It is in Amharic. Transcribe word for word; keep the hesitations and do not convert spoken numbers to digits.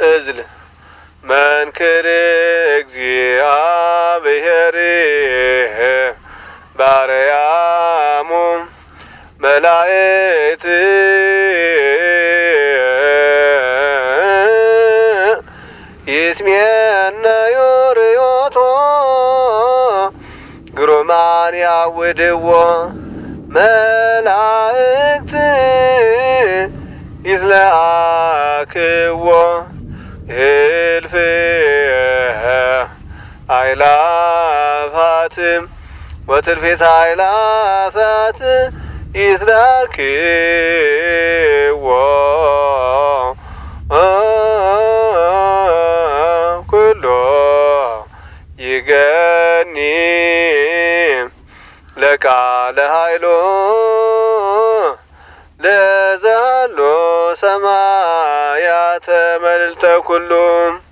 እዝል መንክር እግዚአብሔር ባርያሙ መላእክት ይትሜነዮ ርዮቶ ግሩማን ያውድዎ መላእክት ይትለአክዎ እልፍ አእላፋት ወትልፊት አእላፋት ይትለአክዎ ኩሎ ይገኒ ለቃለ ኃይሎ ለዛሎ ሰማያተ መልዕልተ ኩሉ